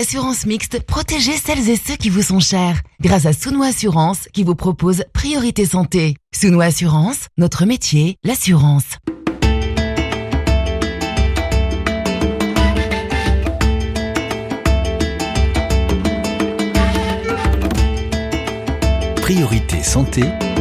Assurance Mixte, protégez celles et ceux qui vous sont chers. Grâce à Souno Assurance qui vous propose Priorité Santé. Souno Assurance, notre métier, l'assurance. Priorité Santé,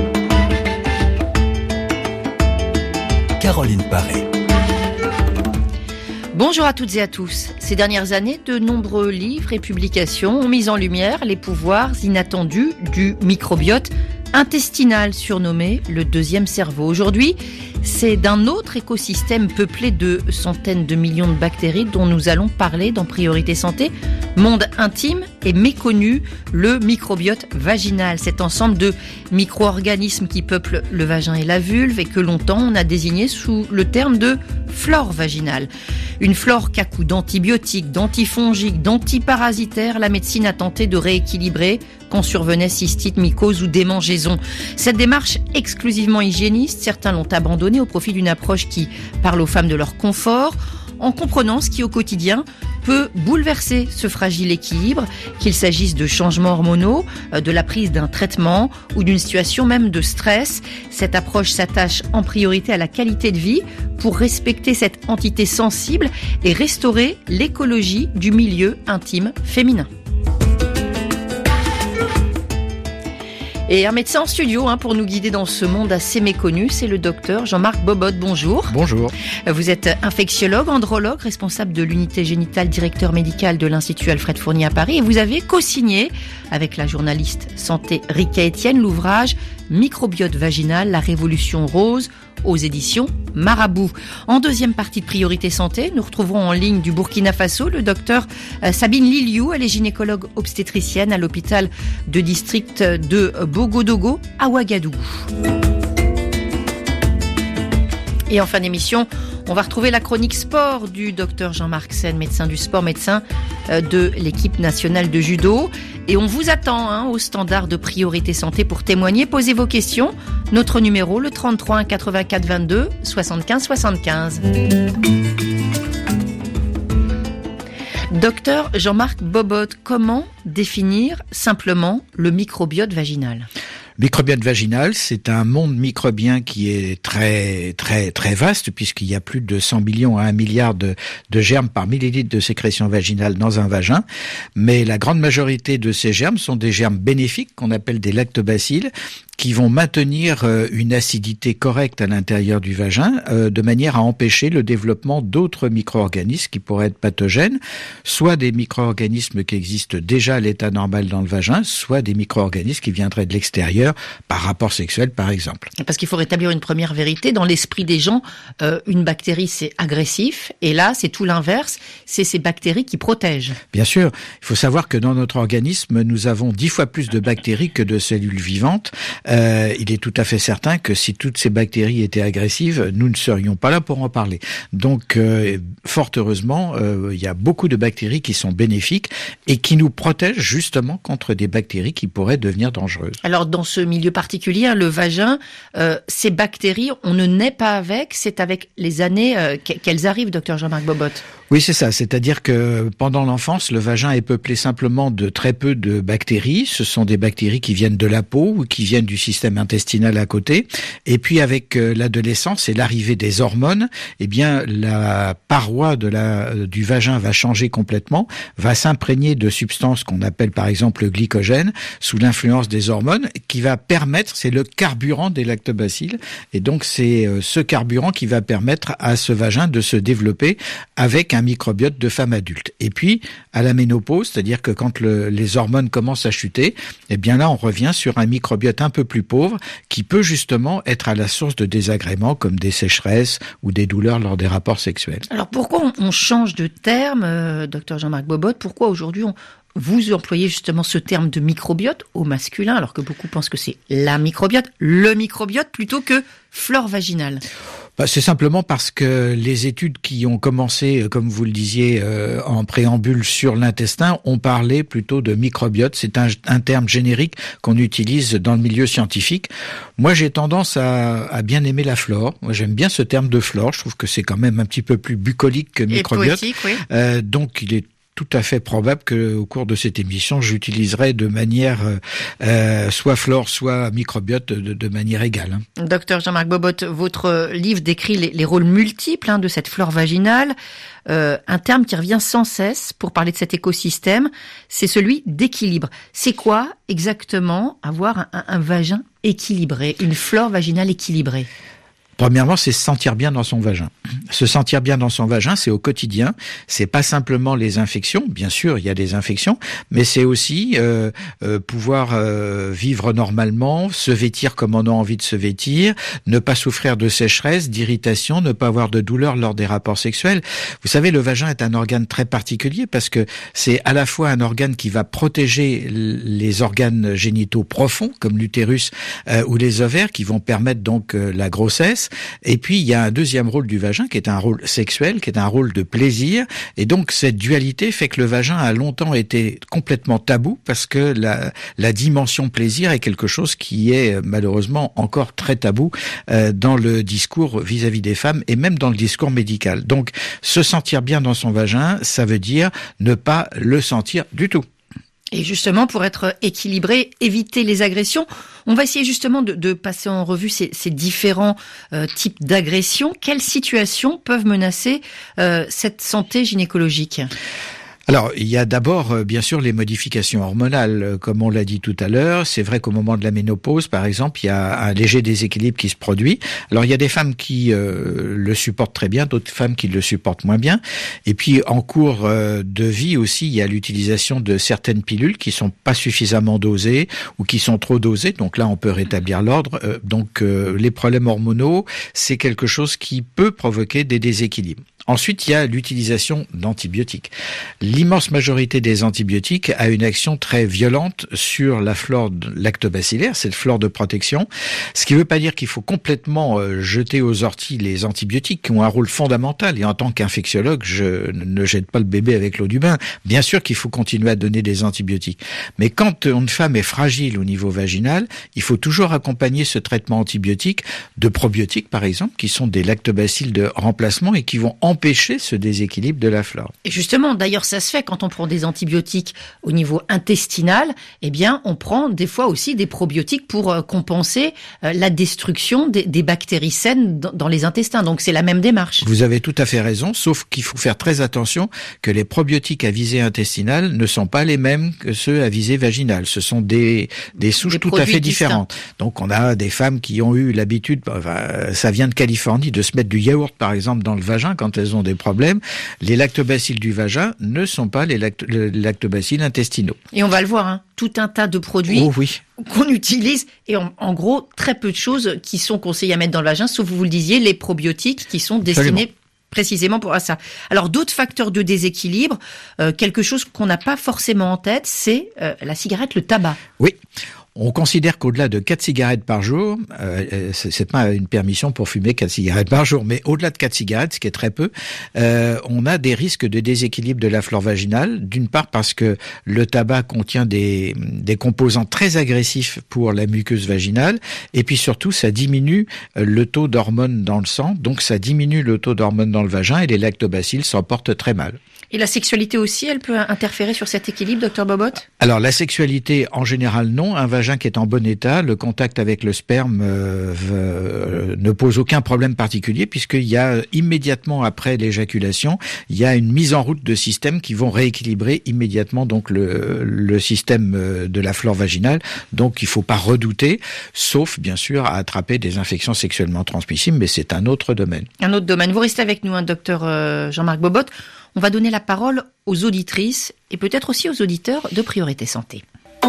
Caroline Paré. Bonjour à toutes et à tous. Ces dernières années, de nombreux livres et publications ont mis en lumière les pouvoirs inattendus du microbiote intestinal, surnommé le deuxième cerveau. Aujourd'hui, c'est d'un autre écosystème peuplé de centaines de millions de bactéries dont nous allons parler dans Priorité Santé. Monde intime et méconnu, le microbiote vaginal. Cet ensemble de micro-organismes qui peuplent le vagin et la vulve et que longtemps on a désigné sous le terme de flore vaginale. Une flore qu'à coups d'antibiotiques, d'antifongiques, d'antiparasitaires, la médecine a tenté de rééquilibrer quand survenait cystite, mycose ou démangeaison. Cette démarche exclusivement hygiéniste, certains l'ont abandonnée au profit d'une approche qui parle aux femmes de leur confort, en comprenant ce qui au quotidien peut bouleverser ce fragile équilibre, qu'il s'agisse de changements hormonaux, de la prise d'un traitement ou d'une situation même de stress. Cette approche s'attache en priorité à la qualité de vie pour respecter cette entité sensible et restaurer l'écologie du milieu intime féminin. Et un médecin en studio pour nous guider dans ce monde assez méconnu, c'est le docteur Jean-Marc Bobot. Bonjour. Bonjour. Vous êtes infectiologue, andrologue, responsable de l'unité génitale, directeur médical de l'Institut Alfred Fournier à Paris. Et vous avez co-signé avec la journaliste santé Rika Etienne l'ouvrage Microbiote vaginal, la révolution rose aux éditions Marabout. En deuxième partie de Priorité Santé, nous retrouverons en ligne du Burkina Faso le docteur Sabine Liliou. Elle est gynécologue obstétricienne à l'hôpital de district de Bogodogo à Ouagadougou. Et en fin d'émission, on va retrouver la chronique sport du docteur Jean-Marc Sen, médecin du sport, médecin de l'équipe nationale de judo. Et on vous attend au standard de Priorité Santé pour témoigner. Posez vos questions. Notre numéro, le 33 1 84 22 75 75. Docteur Jean-Marc Bobot, comment définir simplement le microbiote vaginal ? Microbiote vaginal, c'est un monde microbien qui est très très très vaste puisqu'il y a plus de 100 millions à 1 milliard de germes par millilitre de sécrétion vaginale dans un vagin. Mais la grande majorité de ces germes sont des germes bénéfiques qu'on appelle des lactobacilles qui vont maintenir une acidité correcte à l'intérieur du vagin de manière à empêcher le développement d'autres micro-organismes qui pourraient être pathogènes, soit des micro-organismes qui existent déjà à l'état normal dans le vagin, soit des micro-organismes qui viendraient de l'extérieur par rapport sexuel par exemple. Parce qu'il faut rétablir une première vérité, dans l'esprit des gens, une bactérie c'est agressif et là c'est tout l'inverse, c'est ces bactéries qui protègent. Bien sûr, il faut savoir que dans notre organisme nous avons 10 fois plus de bactéries que de cellules vivantes. Il est tout à fait certain que si toutes ces bactéries étaient agressives, nous ne serions pas là pour en parler. Donc, fort heureusement, il y a beaucoup de bactéries qui sont bénéfiques et qui nous protègent justement contre des bactéries qui pourraient devenir dangereuses. Alors, dans ce milieu particulier, le vagin, ces bactéries, on ne naît pas avec, c'est avec les années qu'elles arrivent, docteur Jean-Marc Bobot. Oui, c'est ça. C'est-à-dire que pendant l'enfance, le vagin est peuplé simplement de très peu de bactéries. Ce sont des bactéries qui viennent de la peau ou qui viennent du système intestinal à côté. Et puis avec l'adolescence et l'arrivée des hormones, eh bien la paroi du vagin va changer complètement, va s'imprégner de substances qu'on appelle par exemple le glycogène sous l'influence des hormones, qui va permettre, c'est le carburant des lactobacilles, et donc c'est ce carburant qui va permettre à ce vagin de se développer avec un microbiote de femme adulte. Et puis, à la ménopause, c'est-à-dire que quand les hormones commencent à chuter, eh bien là, on revient sur un microbiote un peu plus pauvre qui peut justement être à la source de désagréments comme des sécheresses ou des douleurs lors des rapports sexuels. Alors pourquoi on change de terme, docteur Jean-Marc Bobot? Pourquoi aujourd'hui vous employez justement ce terme de microbiote au masculin, alors que beaucoup pensent que c'est le microbiote, plutôt que flore vaginale? C'est simplement parce que les études qui ont commencé, comme vous le disiez, en préambule sur l'intestin, ont parlé plutôt de microbiote. C'est un terme générique qu'on utilise dans le milieu scientifique. Moi, j'ai tendance à bien aimer la flore. Moi, j'aime bien ce terme de flore. Je trouve que c'est quand même un petit peu plus bucolique que microbiote. Et poétique, oui. Donc, il est tout à fait probable qu'au cours de cette émission, j'utiliserai de manière soit flore, soit microbiote de manière égale. Docteur Jean-Marc Bobot, votre livre décrit les rôles multiples de cette flore vaginale. Un terme qui revient sans cesse pour parler de cet écosystème, c'est celui d'équilibre. C'est quoi exactement avoir un vagin équilibré, une flore vaginale équilibrée ? Premièrement, c'est se sentir bien dans son vagin. Se sentir bien dans son vagin, c'est au quotidien. C'est pas simplement les infections. Bien sûr, il y a des infections, mais c'est aussi pouvoir vivre normalement, se vêtir comme on a envie de se vêtir, ne pas souffrir de sécheresse, d'irritation, ne pas avoir de douleur lors des rapports sexuels. Vous savez, le vagin est un organe très particulier parce que c'est à la fois un organe qui va protéger les organes génitaux profonds, comme l'utérus ou les ovaires, qui vont permettre donc la grossesse. Et puis, il y a un deuxième rôle du vagin qui est un rôle sexuel, qui est un rôle de plaisir. Et donc, cette dualité fait que le vagin a longtemps été complètement tabou parce que la dimension plaisir est quelque chose qui est malheureusement encore très tabou dans le discours vis-à-vis des femmes et même dans le discours médical. Donc, se sentir bien dans son vagin, ça veut dire ne pas le sentir du tout. Et justement, pour être équilibré, éviter les agressions, on va essayer justement de passer en revue ces différents types d'agressions. Quelles situations peuvent menacer cette santé gynécologique ? Alors, il y a d'abord, bien sûr, les modifications hormonales, comme on l'a dit tout à l'heure. C'est vrai qu'au moment de la ménopause, par exemple, il y a un léger déséquilibre qui se produit. Alors, il y a des femmes qui le supportent très bien, d'autres femmes qui le supportent moins bien. Et puis, en cours de vie aussi, il y a l'utilisation de certaines pilules qui sont pas suffisamment dosées ou qui sont trop dosées. Donc là, on peut rétablir l'ordre. Donc, les problèmes hormonaux, c'est quelque chose qui peut provoquer des déséquilibres. Ensuite, il y a l'utilisation d'antibiotiques. L'immense majorité des antibiotiques a une action très violente sur la flore lactobacilliaire, cette flore de protection. Ce qui ne veut pas dire qu'il faut complètement jeter aux orties les antibiotiques qui ont un rôle fondamental. Et en tant qu'infectiologue, je ne jette pas le bébé avec l'eau du bain. Bien sûr qu'il faut continuer à donner des antibiotiques. Mais quand une femme est fragile au niveau vaginal, il faut toujours accompagner ce traitement antibiotique de probiotiques, par exemple, qui sont des lactobacilles de remplacement et qui vont empêcher ce déséquilibre de la flore. Et justement, d'ailleurs, ça se fait quand on prend des antibiotiques au niveau intestinal, eh bien, on prend des fois aussi des probiotiques pour compenser la destruction des bactéries saines dans les intestins. Donc, c'est la même démarche. Vous avez tout à fait raison, sauf qu'il faut faire très attention que les probiotiques à visée intestinale ne sont pas les mêmes que ceux à visée vaginale. Ce sont des souches tout à fait différentes. Donc, on a des femmes qui ont eu l'habitude, ça vient de Californie, de se mettre du yaourt, par exemple, dans le vagin quand elles ont des problèmes. Les lactobacilles du vagin ne sont pas les lactobacilles intestinaux. Et on va le voir, tout un tas de produits qu'on utilise et en gros, très peu de choses qui sont conseillées à mettre dans le vagin, sauf vous le disiez, les probiotiques qui sont destinés précisément pour ça. Alors, d'autres facteurs de déséquilibre, quelque chose qu'on n'a pas forcément en tête, c'est la cigarette, le tabac. Oui. On considère qu'au-delà de 4 cigarettes par jour, c'est pas une permission pour fumer 4 cigarettes par jour, mais au-delà de 4 cigarettes, ce qui est très peu, on a des risques de déséquilibre de la flore vaginale. D'une part parce que le tabac contient des composants très agressifs pour la muqueuse vaginale, et puis surtout ça diminue le taux d'hormones dans le sang, donc ça diminue le taux d'hormones dans le vagin et les lactobacilles s'en portent très mal. Et la sexualité aussi, elle peut interférer sur cet équilibre, docteur Bobot ? Alors la sexualité, en général non. Un vagin qui est en bon état, le contact avec le sperme ne pose aucun problème particulier puisqu'il y a immédiatement après l'éjaculation, il y a une mise en route de systèmes qui vont rééquilibrer immédiatement donc le système de la flore vaginale. Donc il faut pas redouter, sauf bien sûr à attraper des infections sexuellement transmissibles, mais c'est un autre domaine. Un autre domaine. Vous restez avec nous, docteur Jean-Marc Bobot. On va donner la parole aux auditrices et peut-être aussi aux auditeurs de Priorité Santé.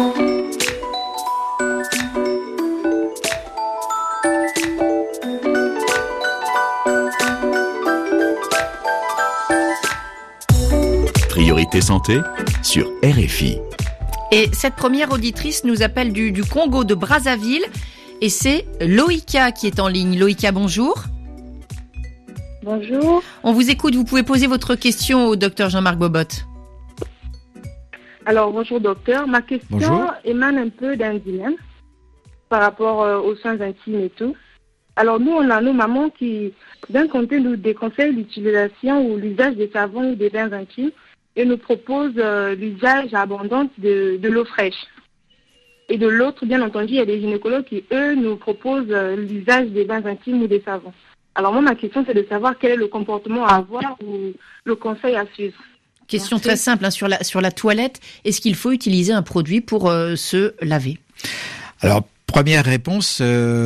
Priorité Santé sur RFI. Et cette première auditrice nous appelle du Congo de Brazzaville et c'est Loïka qui est en ligne. Loïka, bonjour. Bonjour. On vous écoute, vous pouvez poser votre question au docteur Jean-Marc Bobot. Alors, bonjour docteur. Ma question émane un peu d'un dilemme par rapport aux soins intimes et tout. Alors, nous, on a nos mamans qui, d'un côté, nous déconseillent l'utilisation ou l'usage des savons ou des bains intimes et nous propose l'usage abondant de l'eau fraîche. Et de l'autre, bien entendu, il y a des gynécologues qui, eux, nous proposent l'usage des bains intimes ou des savons. Alors moi, ma question, c'est de savoir quel est le comportement à avoir ou le conseil à suivre. Question très simple, hein, sur la toilette, est-ce qu'il faut utiliser un produit pour se laver ? Alors, première réponse,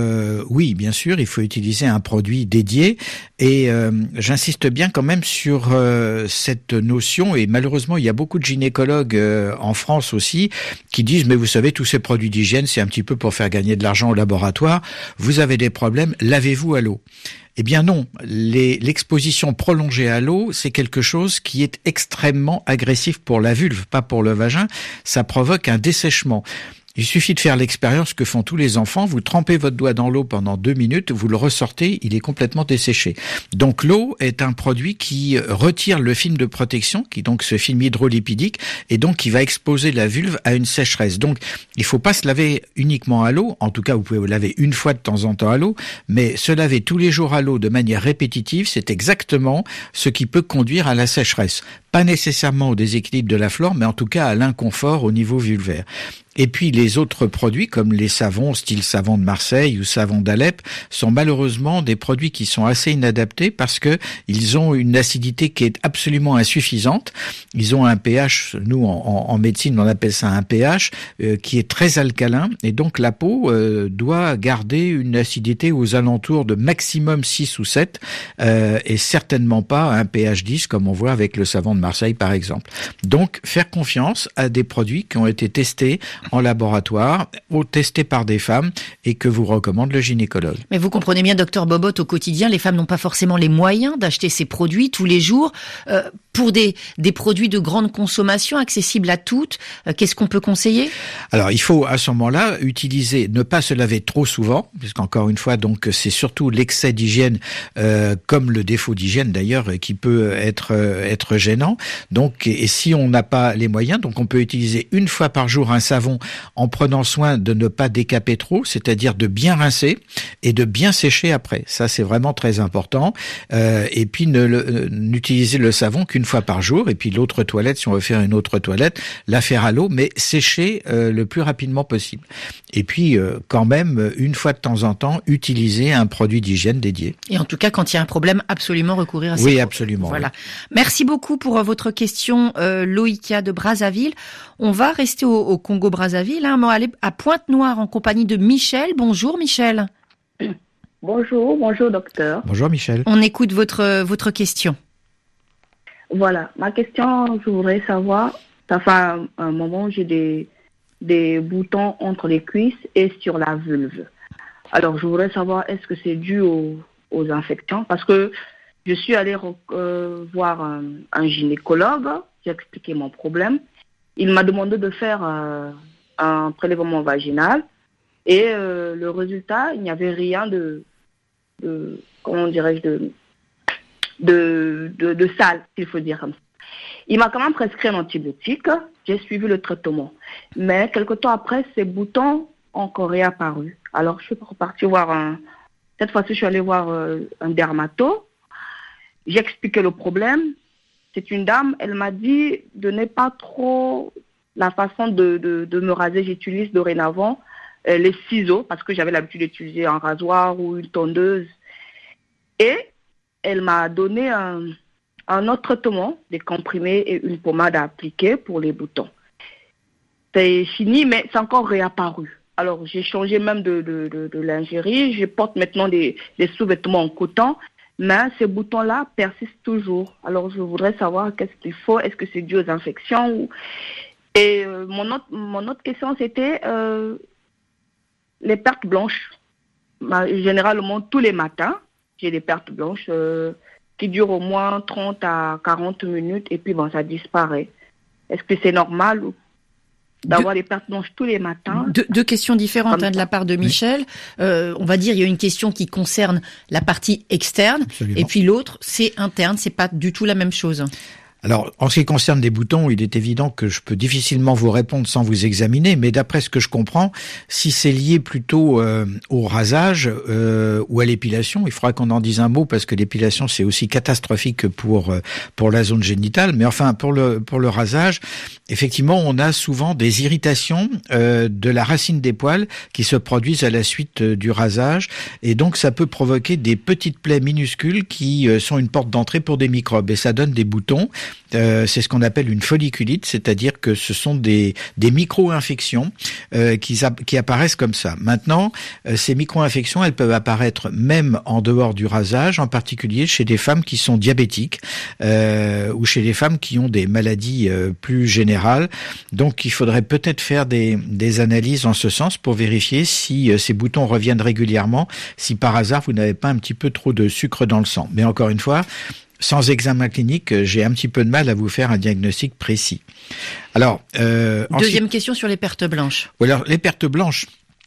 oui, bien sûr, il faut utiliser un produit dédié et j'insiste bien quand même sur cette notion et malheureusement, il y a beaucoup de gynécologues en France aussi qui disent « mais vous savez, tous ces produits d'hygiène, c'est un petit peu pour faire gagner de l'argent au laboratoire, vous avez des problèmes, lavez-vous à l'eau ». Eh bien non, l'exposition prolongée à l'eau, c'est quelque chose qui est extrêmement agressif pour la vulve, pas pour le vagin, ça provoque un dessèchement. Il suffit de faire l'expérience que font tous les enfants. Vous trempez votre doigt dans l'eau pendant 2 minutes, vous le ressortez, il est complètement desséché. Donc l'eau est un produit qui retire le film de protection, qui est donc ce film hydrolipidique, et donc qui va exposer la vulve à une sécheresse. Donc il faut pas se laver uniquement à l'eau. En tout cas, vous pouvez vous laver une fois de temps en temps à l'eau, mais se laver tous les jours à l'eau de manière répétitive, c'est exactement ce qui peut conduire à la sécheresse. Pas nécessairement au déséquilibre de la flore, mais en tout cas à l'inconfort au niveau vulvaire. Et puis les autres produits comme les savons, style savon de Marseille ou savon d'Alep, sont malheureusement des produits qui sont assez inadaptés parce que ils ont une acidité qui est absolument insuffisante. Ils ont un pH, nous en médecine on appelle ça un pH, qui est très alcalin et donc la peau doit garder une acidité aux alentours de maximum 6 ou 7 et certainement pas un pH 10 comme on voit avec le savon de Marseille par exemple. Donc faire confiance à des produits qui ont été testés en laboratoire, ou testés par des femmes et que vous recommande le gynécologue. Mais vous comprenez bien, docteur Bobot, au quotidien, les femmes n'ont pas forcément les moyens d'acheter ces produits tous les jours. Pour des produits de grande consommation accessibles à toutes, qu'est-ce qu'on peut conseiller ? Alors, il faut à ce moment-là utiliser, ne pas se laver trop souvent, puisqu'encore une fois, donc c'est surtout l'excès d'hygiène, comme le défaut d'hygiène d'ailleurs, qui peut être gênant. Donc, et si on n'a pas les moyens, donc on peut utiliser une fois par jour un savon en prenant soin de ne pas décaper trop, c'est-à-dire de bien rincer et de bien sécher après. Ça, c'est vraiment très important. Et puis, n'utiliser le savon qu'une fois par jour. Et puis, l'autre toilette, si on veut faire une autre toilette, la faire à l'eau, mais sécher le plus rapidement possible. Et puis, quand même, une fois de temps en temps, utiliser un produit d'hygiène dédié. Et en tout cas, quand il y a un problème, absolument recourir à ces produits. Oui, absolument. Voilà. Oui. Merci beaucoup pour votre question, Loïka de Brazzaville. On va rester au Congo-Brazzaville. On va aller à Pointe-Noire en compagnie de Michel. Bonjour Michel. Bonjour docteur. Bonjour Michel. On écoute votre question. Voilà, ma question, je voudrais savoir, ça fait un moment j'ai des boutons entre les cuisses et sur la vulve. Alors je voudrais savoir, est-ce que c'est dû aux infections ? Parce que je suis allée voir un gynécologue, j'ai expliqué mon problème. Il m'a demandé de faire un prélèvement vaginal et le résultat, il n'y avait rien de sale, s'il faut dire comme ça. Il m'a quand même prescrit un antibiotique, j'ai suivi le traitement. Mais quelque temps après, ces boutons ont encore réapparu. Alors je suis repartie voir cette fois-ci je suis allée voir un dermato. J'ai expliqué le problème. C'est une dame, elle m'a dit de ne pas trop la façon de me raser. J'utilise dorénavant les ciseaux parce que j'avais l'habitude d'utiliser un rasoir ou une tondeuse. Et elle m'a donné un autre traitement, des comprimés et une pommade à appliquer pour les boutons. C'est fini, mais c'est encore réapparu. Alors, j'ai changé même de lingerie. Je porte maintenant des sous-vêtements en coton. Mais ces boutons-là persistent toujours. Alors, je voudrais savoir qu'est-ce qu'il faut. Est-ce que c'est dû aux infections Et mon autre question, c'était les pertes blanches. Généralement, tous les matins, j'ai des pertes blanches qui durent au moins 30 à 40 minutes et puis ça disparaît. Est-ce que c'est normal d'avoir des pertes blanches tous les matins? Deux questions différentes de la part de Michel. On va dire il y a une question qui concerne la partie externe. Absolument. Et puis l'autre, c'est interne. C'est pas du tout la même chose. Alors, en ce qui concerne les boutons, il est évident que je peux difficilement vous répondre sans vous examiner, mais d'après ce que je comprends, si c'est lié plutôt au rasage ou à l'épilation, il faudra qu'on en dise un mot parce que l'épilation c'est aussi catastrophique pour la zone génitale. Mais enfin, pour le rasage, effectivement, on a souvent des irritations de la racine des poils qui se produisent à la suite du rasage, et donc ça peut provoquer des petites plaies minuscules qui sont une porte d'entrée pour des microbes, et ça donne des boutons. C'est ce qu'on appelle une folliculite, c'est-à-dire que ce sont des micro-infections qui apparaissent comme ça. Maintenant, ces micro-infections, elles peuvent apparaître même en dehors du rasage, en particulier chez des femmes qui sont diabétiques ou chez des femmes qui ont des maladies plus générales. Donc, il faudrait peut-être faire des analyses en ce sens pour vérifier si ces boutons reviennent régulièrement, si par hasard vous n'avez pas un petit peu trop de sucre dans le sang. Mais encore une fois, sans examen clinique, j'ai un petit peu de mal à vous faire un diagnostic précis. Alors, deuxième question sur les pertes blanches. Alors, les pertes blanches.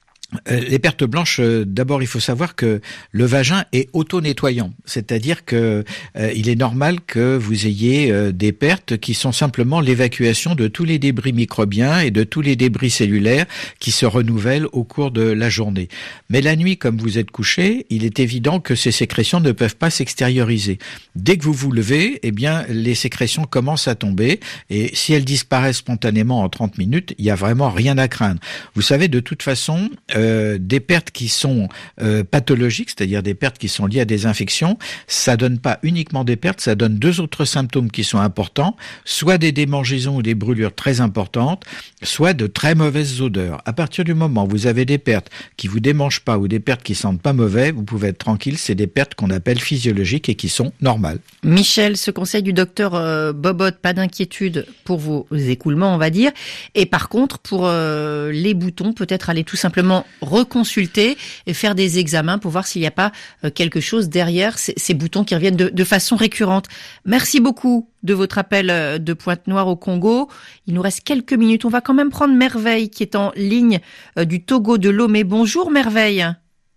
D'abord, il faut savoir que le vagin est auto-nettoyant, c'est-à-dire que il est normal que vous ayez des pertes qui sont simplement l'évacuation de tous les débris microbiens et de tous les débris cellulaires qui se renouvellent au cours de la journée. Mais la nuit, comme vous êtes couché, il est évident que ces sécrétions ne peuvent pas s'extérioriser. Dès que vous vous levez, eh bien, les sécrétions commencent à tomber, et si elles disparaissent spontanément en 30 minutes, il n'y a vraiment rien à craindre. Vous savez, de toute façon, des pertes qui sont pathologiques, c'est-à-dire des pertes qui sont liées à des infections, ça donne pas uniquement des pertes, ça donne deux autres symptômes qui sont importants, soit des démangeaisons ou des brûlures très importantes, soit de très mauvaises odeurs. À partir du moment où vous avez des pertes qui vous démangent pas ou des pertes qui sentent pas mauvais, vous pouvez être tranquille, c'est des pertes qu'on appelle physiologiques et qui sont normales. Michel, ce conseil du docteur Bobot, pas d'inquiétude pour vos écoulements, on va dire. Et par contre, pour les boutons, peut-être aller tout simplement reconsulter et faire des examens pour voir s'il n'y a pas quelque chose derrière ces boutons qui reviennent de façon récurrente. Merci beaucoup de votre appel de Pointe-Noire au Congo. Il nous reste quelques minutes. On va quand même prendre Merveille qui est en ligne du Togo de Lomé. Bonjour Merveille.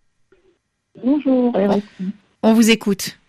Bonjour. On vous écoute.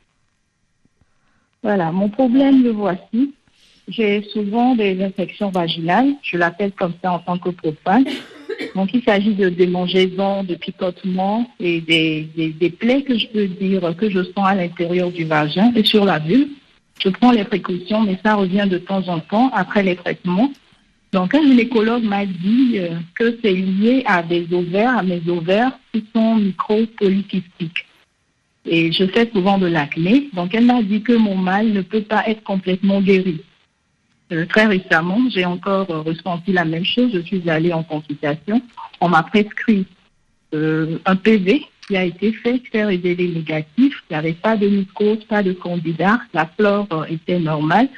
Voilà, mon problème, le voici. J'ai souvent des infections vaginales. Je l'appelle comme ça en tant que profane. Donc, il s'agit de démangeaisons, de picotements et des plaies que je peux dire que je sens à l'intérieur du vagin et sur la vulve. Je prends les précautions, mais ça revient de temps en temps après les traitements. Donc, un gynécologue m'a dit que c'est lié à mes ovaires qui sont micro-polykystiques. Et je fais souvent de l'acné. Donc, elle m'a dit que mon mal ne peut pas être complètement guéri. Très récemment, j'ai encore ressenti la même chose. Je suis allée en consultation. On m'a prescrit un PV qui a été fait, qui s'est révélé négatif. Il n'y avait pas de mycose, pas de candida. La flore était normale.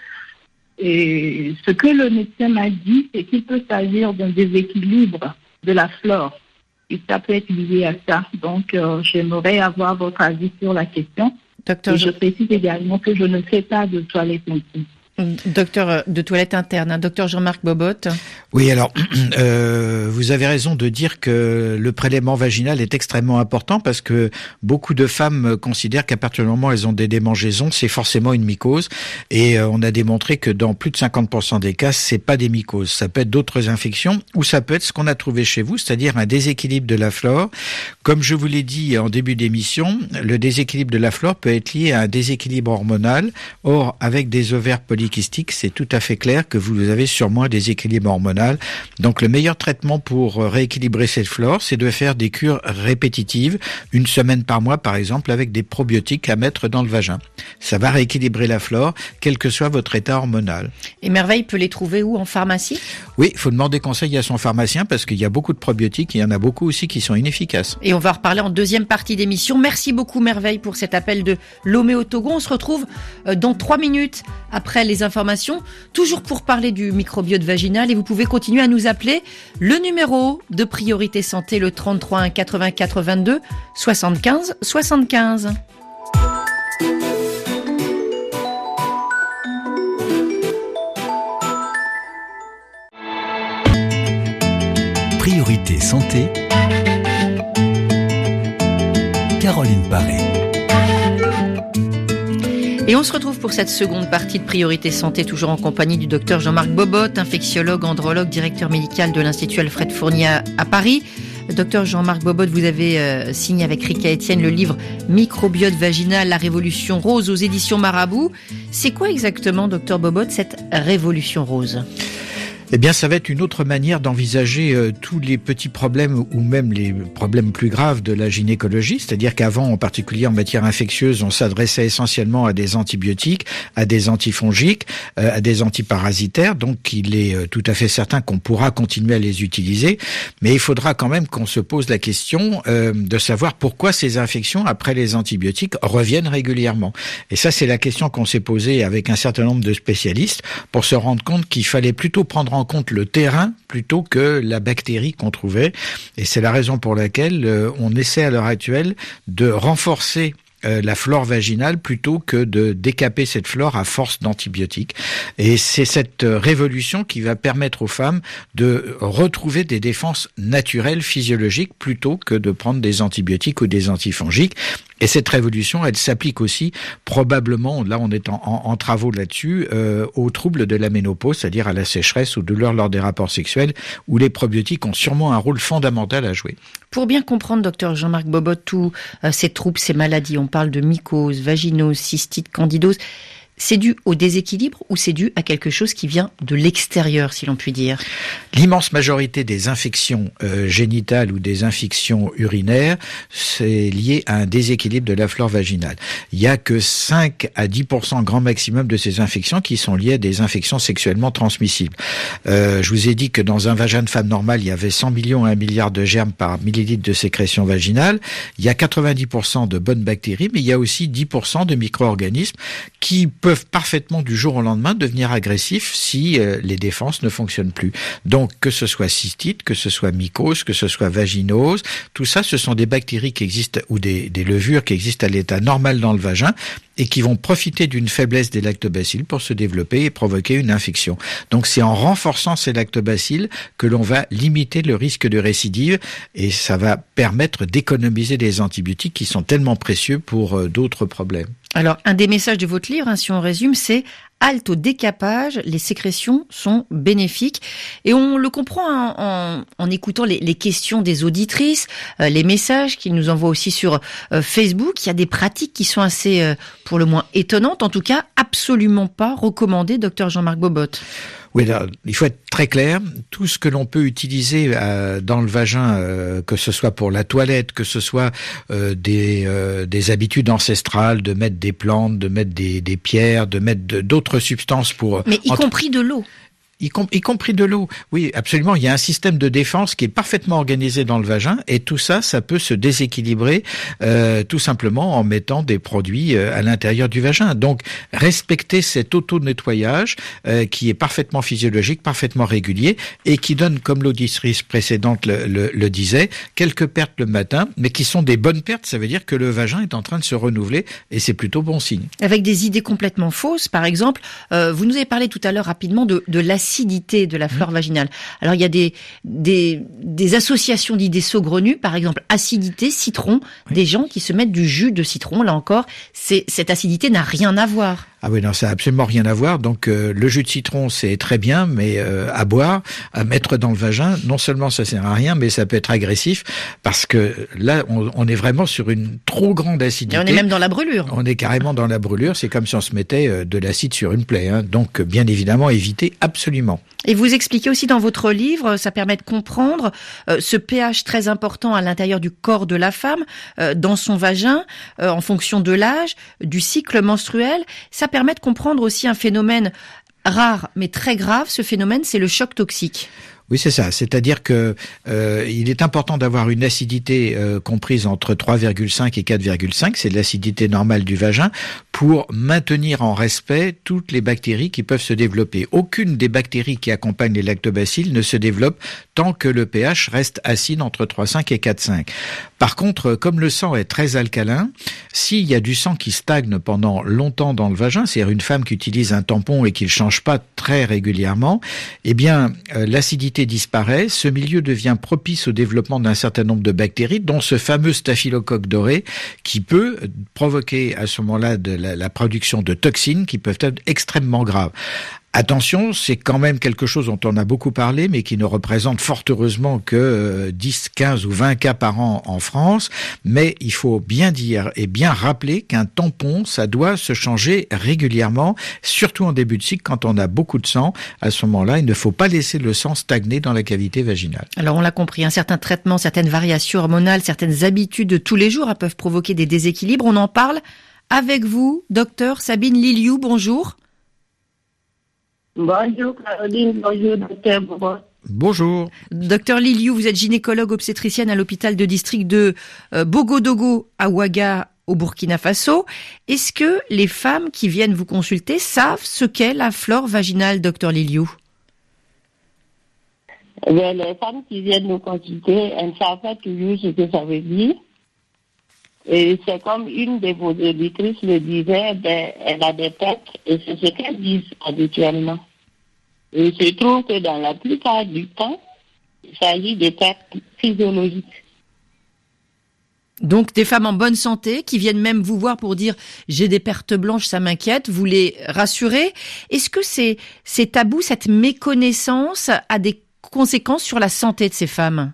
Et ce que le médecin m'a dit, c'est qu'il peut s'agir d'un déséquilibre de la flore. Et ça peut être lié à ça. Donc, j'aimerais avoir votre avis sur la question. Docteur, je précise également que je ne fais pas de toilette intime. Docteur de toilette interne, docteur Jean-Marc Bobot. Oui, alors, vous avez raison de dire que le prélèvement vaginal est extrêmement important parce que beaucoup de femmes considèrent qu'à partir du moment où elles ont des démangeaisons, c'est forcément une mycose. Et on a démontré que dans plus de 50% des cas, c'est pas des mycoses. Ça peut être d'autres infections ou ça peut être ce qu'on a trouvé chez vous, c'est-à-dire un déséquilibre de la flore. Comme je vous l'ai dit en début d'émission, le déséquilibre de la flore peut être lié à un déséquilibre hormonal. Or, avec des ovaires polykystiques, c'est tout à fait clair que vous avez sûrement un déséquilibre hormonal. Donc le meilleur traitement pour rééquilibrer cette flore, c'est de faire des cures répétitives, une semaine par mois par exemple, avec des probiotiques à mettre dans le vagin. Ça va rééquilibrer la flore, quel que soit votre état hormonal. Et Merveille peut les trouver où, en pharmacie ? Oui, il faut demander conseil à son pharmacien parce qu'il y a beaucoup de probiotiques, il y en a beaucoup aussi qui sont inefficaces. Et on va en reparler en deuxième partie d'émission. Merci beaucoup Merveille pour cet appel de Lomé au Togo. On se retrouve dans 3 minutes après les informations, toujours pour parler du microbiote vaginal, et vous pouvez continuer à nous appeler. Le numéro de Priorité Santé, le 33 1 84 22 75 75. Priorité Santé, Caroline Paré. Et on se retrouve pour cette seconde partie de Priorité Santé, toujours en compagnie du docteur Jean-Marc Bobot, infectiologue, andrologue, directeur médical de l'Institut Alfred Fournier à Paris. Docteur Jean-Marc Bobot, vous avez signé avec Rika Etienne le livre Microbiote vaginal, la révolution rose aux éditions Marabout. C'est quoi exactement, docteur Bobot, cette révolution rose ? Eh bien, ça va être une autre manière d'envisager tous les petits problèmes ou même les problèmes plus graves de la gynécologie. C'est-à-dire qu'avant, en particulier en matière infectieuse, on s'adressait essentiellement à des antibiotiques, à des antifongiques, à des antiparasitaires. Donc, il est tout à fait certain qu'on pourra continuer à les utiliser. Mais il faudra quand même qu'on se pose la question de savoir pourquoi ces infections, après les antibiotiques, reviennent régulièrement. Et ça, c'est la question qu'on s'est posée avec un certain nombre de spécialistes pour se rendre compte qu'il fallait plutôt prendre en compte le terrain plutôt que la bactérie qu'on trouvait. Et c'est la raison pour laquelle on essaie à l'heure actuelle de renforcer la flore vaginale plutôt que de décaper cette flore à force d'antibiotiques. Et c'est cette révolution qui va permettre aux femmes de retrouver des défenses naturelles, physiologiques, plutôt que de prendre des antibiotiques ou des antifongiques. Et cette révolution, elle s'applique aussi probablement, là on est en travaux là-dessus, aux troubles de la ménopause, c'est-à-dire à la sécheresse ou douleurs lors des rapports sexuels, où les probiotiques ont sûrement un rôle fondamental à jouer. Pour bien comprendre, docteur Jean-Marc Bobot, tous ces troubles, ces maladies, on parle de mycose, vaginose, cystite, candidose, c'est dû au déséquilibre ou c'est dû à quelque chose qui vient de l'extérieur, si l'on peut dire ? L'immense majorité des infections génitales ou des infections urinaires, c'est lié à un déséquilibre de la flore vaginale. Il n'y a que 5 à 10% grand maximum de ces infections qui sont liées à des infections sexuellement transmissibles. Je vous ai dit que dans un vagin de femme normale, il y avait 100 millions à 1 milliard de germes par millilitre de sécrétion vaginale. Il y a 90% de bonnes bactéries, mais il y a aussi 10% de micro-organismes qui peuvent parfaitement du jour au lendemain devenir agressifs si les défenses ne fonctionnent plus. Donc que ce soit cystite, que ce soit mycose, que ce soit vaginose, tout ça ce sont des bactéries qui existent ou des levures qui existent à l'état normal dans le vagin et qui vont profiter d'une faiblesse des lactobacilles pour se développer et provoquer une infection. Donc c'est en renforçant ces lactobacilles que l'on va limiter le risque de récidive et ça va permettre d'économiser des antibiotiques qui sont tellement précieux pour d'autres problèmes. Alors, un des messages de votre livre, si on résume, c'est « Halte au décapage, les sécrétions sont bénéfiques ». Et on le comprend en écoutant les questions des auditrices, les messages qu'ils nous envoient aussi sur Facebook. Il y a des pratiques qui sont assez, pour le moins, étonnantes, en tout cas absolument pas recommandées, docteur Jean-Marc Bobot. Oui, là, il faut être très clair. Tout ce que l'on peut utiliser dans le vagin, que ce soit pour la toilette, que ce soit des habitudes ancestrales, de mettre des plantes, de mettre des pierres, de mettre d'autres substances pour... Mais y compris de l'eau. Y compris de l'eau. Oui, absolument. Il y a un système de défense qui est parfaitement organisé dans le vagin et tout ça, ça peut se déséquilibrer tout simplement en mettant des produits à l'intérieur du vagin. Donc, respecter cet auto-nettoyage qui est parfaitement physiologique, parfaitement régulier et qui donne, comme l'auditrice précédente le disait, quelques pertes le matin, mais qui sont des bonnes pertes. Ça veut dire que le vagin est en train de se renouveler et c'est plutôt bon signe. Avec des idées complètement fausses, par exemple, vous nous avez parlé tout à l'heure rapidement de l'acidité de la flore vaginale. Alors il y a des associations d'idées saugrenues, par exemple acidité, citron, des gens qui se mettent du jus de citron, là encore, cette acidité n'a rien à voir. Ah oui, non, ça n'a absolument rien à voir. Donc le jus de citron, c'est très bien, mais à boire, à mettre dans le vagin, non seulement ça sert à rien, mais ça peut être agressif, parce que là, on est vraiment sur une trop grande acidité. Et on est même dans la brûlure. On est carrément dans la brûlure, c'est comme si on se mettait de l'acide sur une plaie. Hein. Donc bien évidemment, éviter absolument. Et vous expliquez aussi dans votre livre, ça permet de comprendre ce pH très important à l'intérieur du corps de la femme, dans son vagin, en fonction de l'âge, du cycle menstruel. Ça permet de comprendre aussi un phénomène rare mais très grave. Ce phénomène, c'est le choc toxique. Oui, c'est ça. C'est-à-dire que il est important d'avoir une acidité comprise entre 3,5 et 4,5. C'est l'acidité normale du vagin pour maintenir en respect toutes les bactéries qui peuvent se développer. Aucune des bactéries qui accompagnent les lactobacilles ne se développe tant que le pH reste acide entre 3,5 et 4,5. Par contre, comme le sang est très alcalin, s'il y a du sang qui stagne pendant longtemps dans le vagin, c'est-à-dire une femme qui utilise un tampon et qui ne change pas très régulièrement, eh bien, l'acidité l'humidité disparaît, ce milieu devient propice au développement d'un certain nombre de bactéries, dont ce fameux staphylocoque doré, qui peut provoquer à ce moment-là la production de toxines qui peuvent être extrêmement graves. Attention, c'est quand même quelque chose dont on a beaucoup parlé, mais qui ne représente fort heureusement que 10, 15 ou 20 cas par an en France. Mais il faut bien dire et bien rappeler qu'un tampon, ça doit se changer régulièrement, surtout en début de cycle, quand on a beaucoup de sang. À ce moment-là, il ne faut pas laisser le sang stagner dans la cavité vaginale. Alors on l'a compris, certains traitements, certaines variations hormonales, certaines habitudes de tous les jours peuvent provoquer des déséquilibres. On en parle avec vous, docteur Sabine Liliou, bonjour. Bonjour Caroline, bonjour docteur Bobo. Bonjour. Docteur Liliou, vous êtes gynécologue obstétricienne à l'hôpital de district de Bogodogo à Ouaga au Burkina Faso. Est-ce que les femmes qui viennent vous consulter savent ce qu'est la flore vaginale, docteur Liliou? Les femmes qui viennent nous consulter, elles ne savent pas toujours ce que ça veut dire. Et c'est comme une de vos auditrices le disait, elle a des pertes et c'est ce qu'elles disent habituellement. Et il se trouve que dans la plupart du temps, il s'agit de pertes physiologiques. Donc des femmes en bonne santé qui viennent même vous voir pour dire « j'ai des pertes blanches, ça m'inquiète », vous les rassurez. Est-ce que ces tabous, cette méconnaissance a des conséquences sur la santé de ces femmes?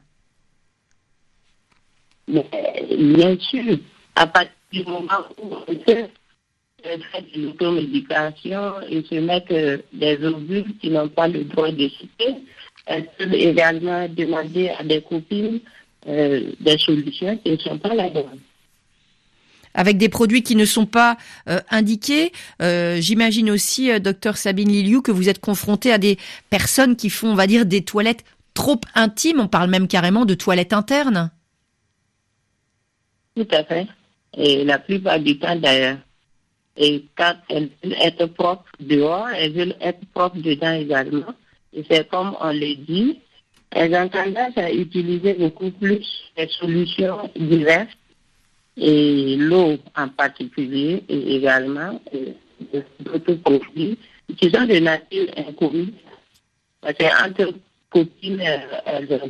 Mais, bien sûr, à partir du moment où on peut faire de l'automédication et se mettre des ovules qui n'ont pas le droit de citer, elles peuvent également demander à des copines des solutions qui ne sont pas la bonne. Avec des produits qui ne sont pas indiqués. J'imagine aussi, docteur Sabine Liliou, que vous êtes confrontée à des personnes qui font, on va dire, des toilettes trop intimes. On parle même carrément de toilettes internes. Tout à fait. Et la plupart du temps, d'ailleurs. Et quand elles veulent être propres dehors, elles veulent être propres dedans également. Et c'est comme on le dit, elles ont tendance à utiliser beaucoup plus les solutions diverses, et l'eau en particulier, et également d'autres produits qui sont de nature inconnue. Parce qu'entre copines, elles ont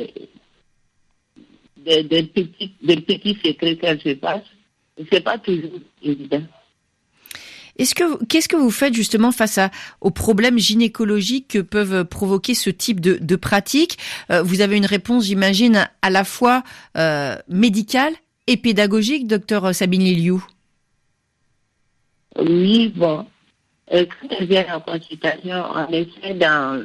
des petits secrets qu'elles se passent. C'est pas toujours évident. Qu'est-ce que vous faites justement face aux problèmes gynécologiques que peuvent provoquer ce type de pratiques? Vous avez une réponse, j'imagine, à la fois médicale et pédagogique, docteur Sabine Liliou. Oui, bon. Quand elles viennent en consultation, on essaie dans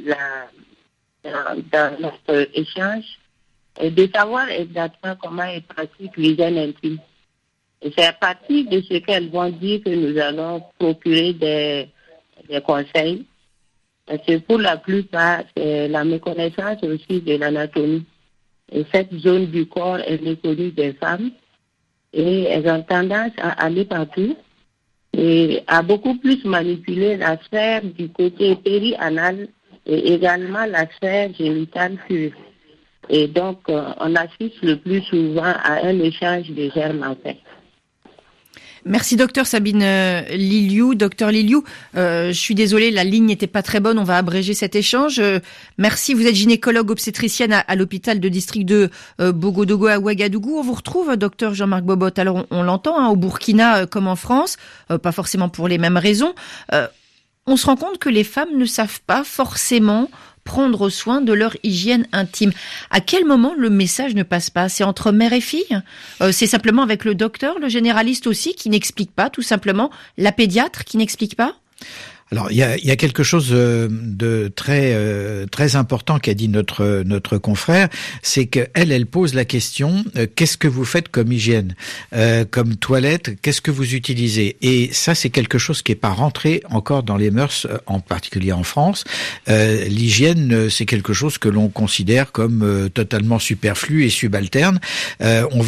notre échange de savoir exactement comment elles pratiquent l'hygiène intime. Et c'est à partir de ce qu'elles vont dire que nous allons procurer des conseils. Parce que pour la plupart, c'est la méconnaissance aussi de l'anatomie. Et cette zone du corps est méconnue des femmes. Et elles ont tendance à aller partout et à beaucoup plus manipuler la sphère du côté périanal et également la sphère génitale pure. Et donc, on assiste le plus souvent à un échange de germes en fait. Merci docteur Sabine Liliou. Docteur Liliou, je suis désolée, la ligne n'était pas très bonne, on va abréger cet échange. Merci, vous êtes gynécologue obstétricienne à l'hôpital de district de Bogodogo à Ouagadougou. On vous retrouve, docteur Jean-Marc Bobot. Alors on l'entend, au Burkina comme en France, pas forcément pour les mêmes raisons. On se rend compte que les femmes ne savent pas forcément prendre soin de leur hygiène intime. À quel moment le message ne passe pas? C'est entre mère et fille? C'est simplement avec le docteur, le généraliste aussi, qui n'explique pas, tout simplement? La pédiatre qui n'explique pas? Alors il y a quelque chose de très important qu'a dit notre confrère, c'est qu'elle pose la question qu'est-ce que vous faites comme hygiène, comme toilette, qu'est-ce que vous utilisez? Et ça c'est quelque chose qui est pas rentré encore dans les mœurs, en particulier en France. L'hygiène c'est quelque chose que l'on considère comme totalement superflu et subalterne. On va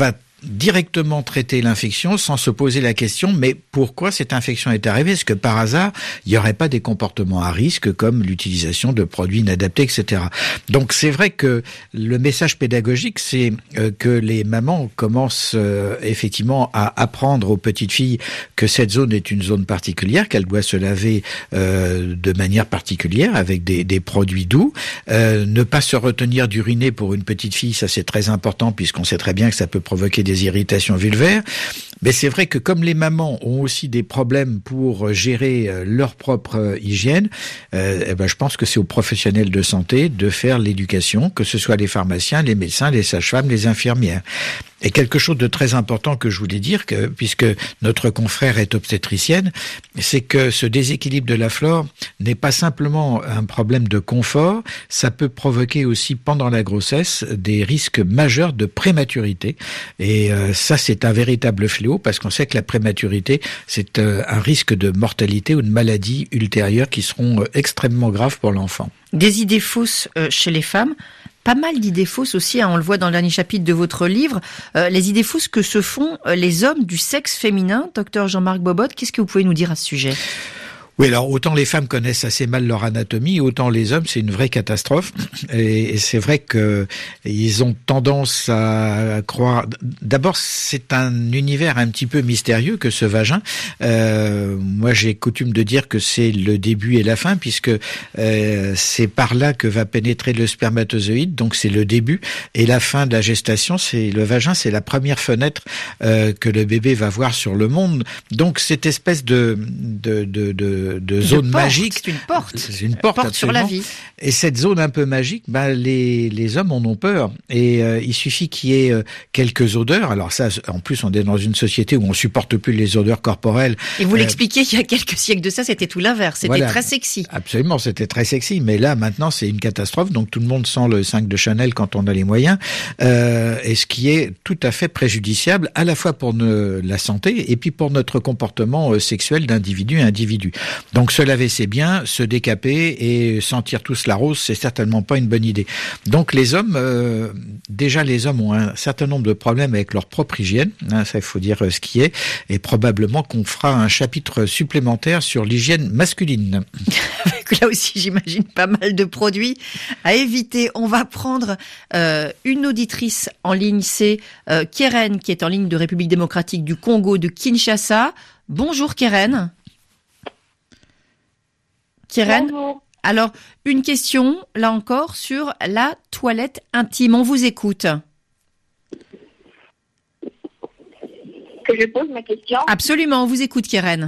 directement traiter l'infection sans se poser la question, mais pourquoi cette infection est arrivée? Est-ce que par hasard, il n'y aurait pas des comportements à risque comme l'utilisation de produits inadaptés, etc. Donc c'est vrai que le message pédagogique, c'est que les mamans commencent effectivement à apprendre aux petites filles que cette zone est une zone particulière, qu'elle doit se laver de manière particulière avec des produits doux, ne pas se retenir d'uriner pour une petite fille, ça c'est très important puisqu'on sait très bien que ça peut provoquer des irritations vulvaires. Mais c'est vrai que comme les mamans ont aussi des problèmes pour gérer leur propre hygiène, je pense que c'est aux professionnels de santé de faire l'éducation, que ce soit les pharmaciens, les médecins, les sages-femmes, les infirmières. Et quelque chose de très important que je voulais dire, puisque notre confrère est obstétricienne, c'est que ce déséquilibre de la flore n'est pas simplement un problème de confort, ça peut provoquer aussi pendant la grossesse des risques majeurs de prématurité. Et ça, c'est un véritable fléau, parce qu'on sait que la prématurité, c'est un risque de mortalité ou de maladie ultérieure qui seront extrêmement graves pour l'enfant. Des idées fausses chez les femmes. Pas mal d'idées fausses aussi, on le voit dans le dernier chapitre de votre livre, les idées fausses que se font les hommes du sexe féminin. Docteur Jean-Marc Bobot, qu'est-ce que vous pouvez nous dire à ce sujet ? Oui, alors autant les femmes connaissent assez mal leur anatomie, autant les hommes, c'est une vraie catastrophe. Et c'est vrai que ils ont tendance à croire. D'abord, c'est un univers un petit peu mystérieux que ce vagin. Moi, j'ai coutume de dire que c'est le début et la fin, puisque c'est par là que va pénétrer le spermatozoïde. Donc, c'est le début et la fin de la gestation. C'est le vagin, c'est la première fenêtre que le bébé va voir sur le monde. Donc, cette espèce de zone magique. C'est une porte. C'est une porte sur la vie. Et cette zone un peu magique, les hommes en ont peur. Et il suffit qu'il y ait quelques odeurs. Alors ça, en plus, on est dans une société où on supporte plus les odeurs corporelles. Et vous l'expliquiez, il y a quelques siècles de ça, c'était tout l'inverse. C'était très sexy. Absolument, c'était très sexy. Mais là, maintenant, c'est une catastrophe. Donc tout le monde sent le 5 de Chanel quand on a les moyens. Et ce qui est tout à fait préjudiciable, à la fois pour la santé et puis pour notre comportement sexuel d'individu à individu. Donc se laver c'est bien, se décaper et sentir tous la rose, c'est certainement pas une bonne idée. Donc les hommes, déjà les hommes ont un certain nombre de problèmes avec leur propre hygiène, ça il faut dire ce qui est, et probablement qu'on fera un chapitre supplémentaire sur l'hygiène masculine. Avec là aussi j'imagine pas mal de produits à éviter. On va prendre une auditrice en ligne, c'est Keren qui est en ligne de République démocratique du Congo, de Kinshasa. Bonjour Keren. Keren. Bonjour. Alors, une question, là encore, sur la toilette intime. On vous écoute. Que je pose ma question? Absolument, on vous écoute, Keren.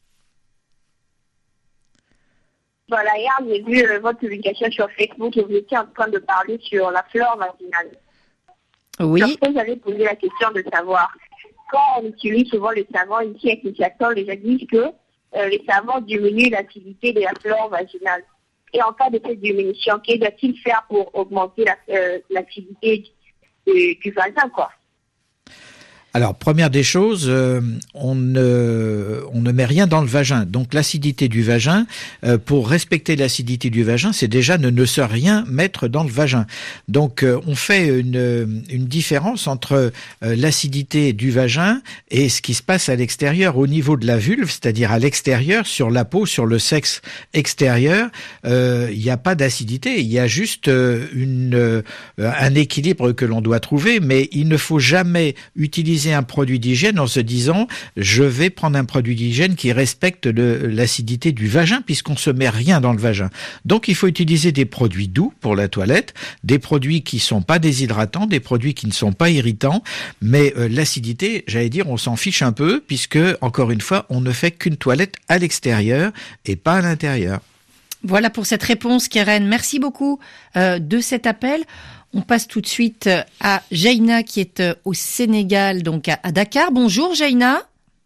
Voilà, hier, j'ai vu votre publication sur Facebook et vous étiez en train de parler sur la flore vaginale. Oui. Après, j'avais posé la question de savoir, quand on utilise souvent le savon ici avec les châteaux, les gens disent que les savons diminuent l'acidité de la flore vaginale. Et en cas de cette diminution, que doit-il faire pour augmenter l'acidité du vagin, quoi? Alors, première des choses, on ne met rien dans le vagin. Donc, l'acidité du vagin, pour respecter l'acidité du vagin, c'est déjà ne se rien mettre dans le vagin. Donc, on fait une différence entre l'acidité du vagin et ce qui se passe à l'extérieur, au niveau de la vulve, c'est-à-dire à l'extérieur, sur la peau, sur le sexe extérieur. Il n'y a pas d'acidité, il y a juste un équilibre que l'on doit trouver, mais il ne faut jamais utiliser un produit d'hygiène en se disant je vais prendre un produit d'hygiène qui respecte l'acidité du vagin, puisqu'on se met rien dans le vagin. Donc il faut utiliser des produits doux pour la toilette, des produits qui sont pas déshydratants, des produits qui ne sont pas irritants, mais l'acidité, j'allais dire, on s'en fiche un peu, puisque encore une fois, on ne fait qu'une toilette à l'extérieur et pas à l'intérieur. Voilà pour cette réponse, Keren. Merci beaucoup de cet appel. On passe tout de suite à Jaina qui est au Sénégal, donc à Dakar. Bonjour Jaina.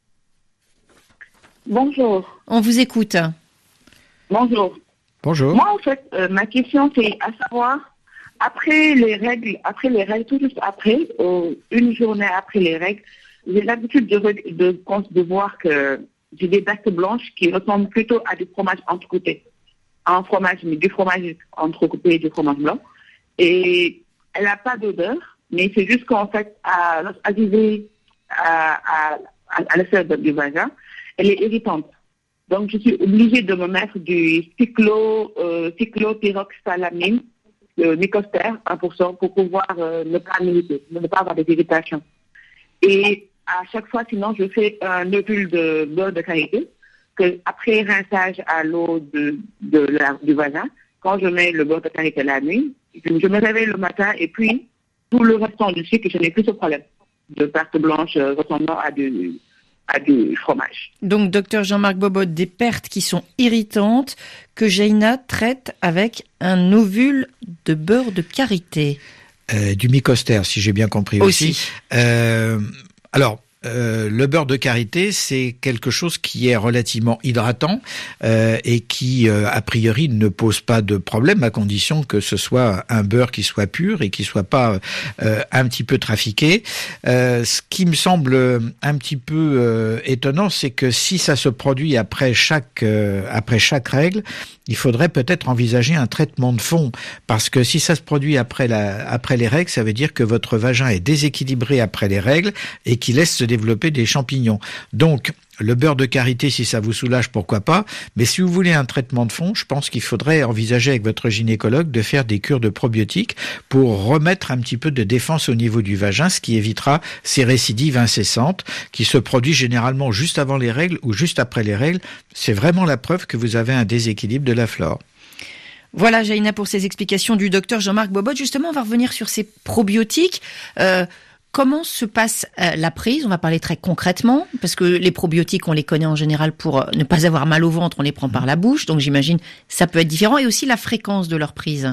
Bonjour. On vous écoute. Bonjour. Bonjour. Moi, en fait, ma question, c'est à savoir, après les règles, tout juste après, une journée après les règles, j'ai l'habitude de voir que j'ai des bagues blanches qui ressemblent plutôt à du fromage entrecoupé. Du fromage entrecoupé et du fromage blanc. Et elle n'a pas d'odeur, Mais c'est juste qu'en fait, arrivé à l'intérieur du vagin, elle est irritante. Donc, je suis obligée de me mettre du cyclopyroxalamine, le Mycoster, 1%, pour pouvoir ne pas avoir des irritations. Et à chaque fois, sinon, je fais un ovule de beurre de karité, que après rinçage à l'eau du vagin, quand je mets le beurre de karité la nuit, je me réveille le matin et puis tout le restant du cycle, je n'ai plus ce problème de perte blanche ressemblant à du fromage. Donc, docteur Jean-Marc Bobot, des pertes qui sont irritantes que Jaina traite avec un ovule de beurre de karité. Du Mycoster, si j'ai bien compris aussi. Le beurre de karité, c'est quelque chose qui est relativement hydratant et qui, a priori, ne pose pas de problème à condition que ce soit un beurre qui soit pur et qui soit pas un petit peu trafiqué. Ce qui me semble un petit peu étonnant, c'est que si ça se produit après chaque règle, il faudrait peut-être envisager un traitement de fond, parce que si ça se produit après les règles, ça veut dire que votre vagin est déséquilibré après les règles et qu'il laisse se développer des champignons. Donc, le beurre de karité, si ça vous soulage, pourquoi pas. Mais si vous voulez un traitement de fond, je pense qu'il faudrait envisager avec votre gynécologue de faire des cures de probiotiques pour remettre un petit peu de défense au niveau du vagin, ce qui évitera ces récidives incessantes qui se produisent généralement juste avant les règles ou juste après les règles. C'est vraiment la preuve que vous avez un déséquilibre de la flore. Voilà, Jaina, pour ces explications du docteur Jean-Marc Bobot. Justement, on va revenir sur ces probiotiques. Comment se passe la prise? On va parler très concrètement, parce que les probiotiques, on les connaît en général pour ne pas avoir mal au ventre, on les prend par la bouche, donc j'imagine ça peut être différent, et aussi la fréquence de leur prise.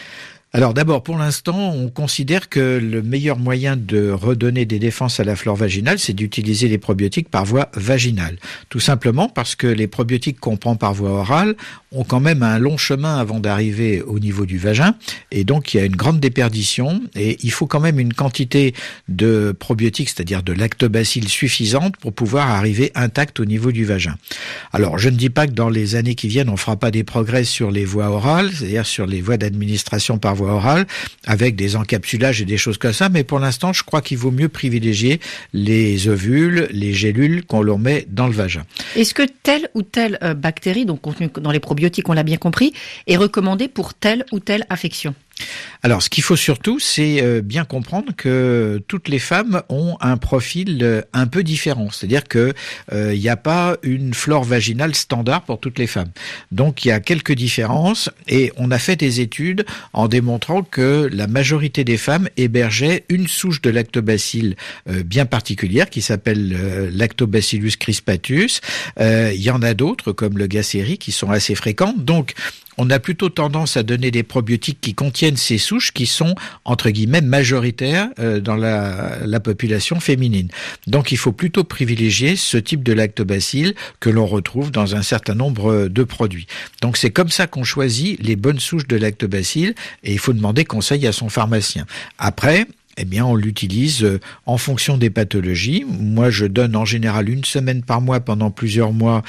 Alors d'abord, pour l'instant, on considère que le meilleur moyen de redonner des défenses à la flore vaginale, c'est d'utiliser les probiotiques par voie vaginale. Tout simplement parce que les probiotiques qu'on prend par voie orale ont quand même un long chemin avant d'arriver au niveau du vagin, et donc il y a une grande déperdition, et il faut quand même une quantité de probiotiques, c'est-à-dire de lactobacilles suffisante pour pouvoir arriver intact au niveau du vagin. Alors je ne dis pas que dans les années qui viennent, on fera pas des progrès sur les voies orales, c'est-à-dire sur les voies d'administration par voie orale, avec des encapsulages et des choses comme ça, mais pour l'instant, je crois qu'il vaut mieux privilégier les ovules, les gélules qu'on leur met dans le vagin. Est-ce que telle ou telle bactérie, donc contenue dans les probiotiques, on l'a bien compris, est recommandée pour telle ou telle affection ? Alors, ce qu'il faut surtout, c'est bien comprendre que toutes les femmes ont un profil un peu différent. C'est-à-dire que il n'y a pas une flore vaginale standard pour toutes les femmes. Donc, il y a quelques différences, et on a fait des études en démontrant que la majorité des femmes hébergeaient une souche de lactobacille bien particulière qui s'appelle Lactobacillus crispatus. Il y en a d'autres, comme le Gasseri, qui sont assez fréquentes. Donc, on a plutôt tendance à donner des probiotiques qui contiennent ces souches qui sont, entre guillemets, majoritaires dans la population féminine. Donc, il faut plutôt privilégier ce type de lactobacille que l'on retrouve dans un certain nombre de produits. Donc, c'est comme ça qu'on choisit les bonnes souches de lactobacille, et il faut demander conseil à son pharmacien. Après, eh bien, on l'utilise en fonction des pathologies. Moi, je donne en général 1 semaine par mois pendant plusieurs mois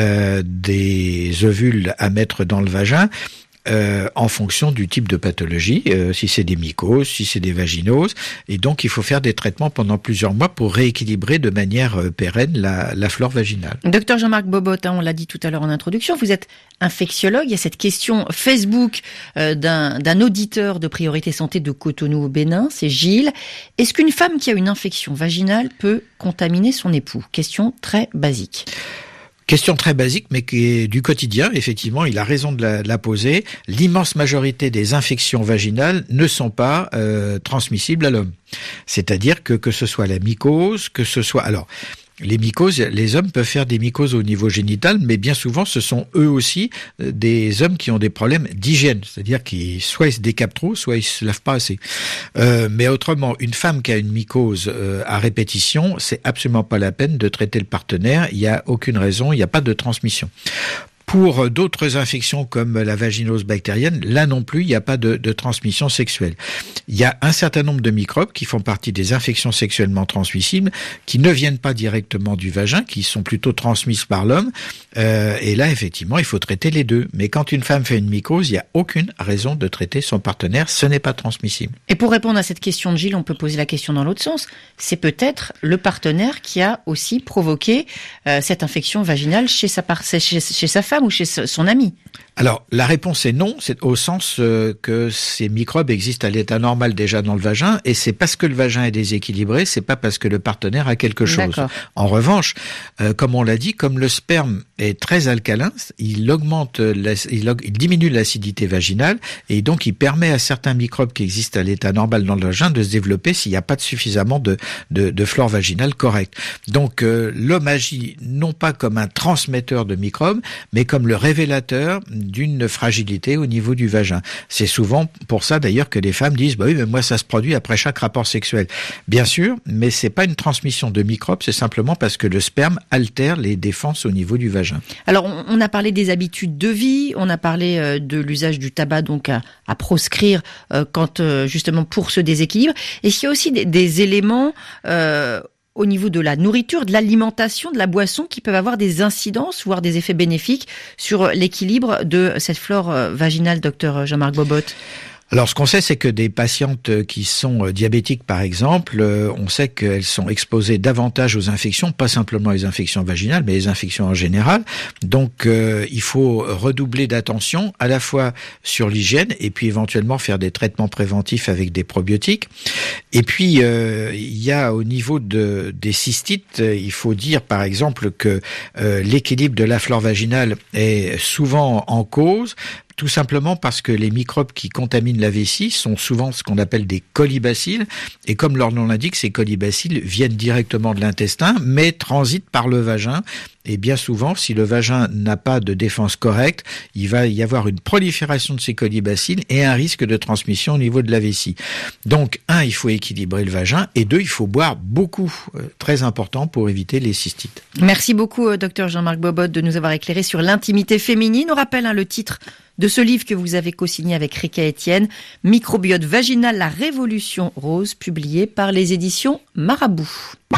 des ovules à mettre dans le vagin. En fonction du type de pathologie, si c'est des mycoses, si c'est des vaginoses, et donc il faut faire des traitements pendant plusieurs mois pour rééquilibrer de manière pérenne la flore vaginale. Docteur Jean-Marc Bobot, on l'a dit tout à l'heure en introduction, vous êtes infectiologue. Il y a cette question Facebook d'un auditeur de Priorité Santé de Cotonou au Bénin, c'est Gilles. Est-ce qu'une femme qui a une infection vaginale peut contaminer son époux? Question très basique. Question très basique, mais qui est du quotidien. Effectivement, il a raison de la poser. L'immense majorité des infections vaginales ne sont pas transmissibles à l'homme. C'est-à-dire que ce soit la mycose, que ce soit... Alors, les mycoses, les hommes peuvent faire des mycoses au niveau génital, mais bien souvent, ce sont eux aussi des hommes qui ont des problèmes d'hygiène. C'est-à-dire qu'ils soit ils se décapent trop, soit ils se lavent pas assez. Mais autrement, une femme qui a une mycose à répétition, c'est absolument pas la peine de traiter le partenaire. Il y a aucune raison, il n'y a pas de transmission. Pour d'autres infections comme la vaginose bactérienne, là non plus, il n'y a pas de transmission sexuelle. Il y a un certain nombre de microbes qui font partie des infections sexuellement transmissibles, qui ne viennent pas directement du vagin, qui sont plutôt transmises par l'homme. Et là, effectivement, il faut traiter les deux. Mais quand une femme fait une mycose, il n'y a aucune raison de traiter son partenaire. Ce n'est pas transmissible. Et pour répondre à cette question de Gilles, on peut poser la question dans l'autre sens. C'est peut-être le partenaire qui a aussi provoqué cette infection vaginale chez sa femme ou chez son ami. Alors, la réponse est non, c'est au sens que ces microbes existent à l'état normal déjà dans le vagin, et c'est parce que le vagin est déséquilibré, c'est pas parce que le partenaire a quelque chose. D'accord. En revanche, comme on l'a dit, comme le sperme est très alcalin, il diminue l'acidité vaginale, et donc il permet à certains microbes qui existent à l'état normal dans le vagin de se développer s'il n'y a pas suffisamment de flore vaginale correcte. Donc, l'homme agit non pas comme un transmetteur de microbes, mais comme le révélateur d'une fragilité au niveau du vagin. C'est souvent pour ça d'ailleurs que les femmes disent bah oui, mais moi ça se produit après chaque rapport sexuel. Bien sûr, mais c'est pas une transmission de microbes, c'est simplement parce que le sperme altère les défenses au niveau du vagin. Alors on a parlé des habitudes de vie, on a parlé de l'usage du tabac donc à proscrire quand justement pour ce déséquilibre. Et il y a aussi des éléments au niveau de la nourriture, de l'alimentation, de la boisson, qui peuvent avoir des incidences, voire des effets bénéfiques sur l'équilibre de cette flore vaginale, docteur Jean-Marc Bobot. Alors, ce qu'on sait, c'est que des patientes qui sont diabétiques, par exemple, on sait qu'elles sont exposées davantage aux infections, pas simplement les infections vaginales, mais les infections en général. Donc, il faut redoubler d'attention, à la fois sur l'hygiène, et puis éventuellement faire des traitements préventifs avec des probiotiques. Et puis, il y a au niveau des cystites, il faut dire, par exemple, que l'équilibre de la flore vaginale est souvent en cause, tout simplement parce que les microbes qui contaminent la vessie sont souvent ce qu'on appelle des colibacilles. Et comme leur nom l'indique, ces colibacilles viennent directement de l'intestin, mais transitent par le vagin. Et bien souvent, si le vagin n'a pas de défense correcte, il va y avoir une prolifération de ces colibacilles et un risque de transmission au niveau de la vessie. Donc, 1, il faut équilibrer le vagin, et 2, il faut boire beaucoup, très important pour éviter les cystites. Merci beaucoup, docteur Jean-Marc Bobot, de nous avoir éclairé sur l'intimité féminine. On rappelle le titre de ce livre que vous avez co-signé avec Rika Etienne, Microbiote vaginal, la révolution rose, publié par les éditions Marabout.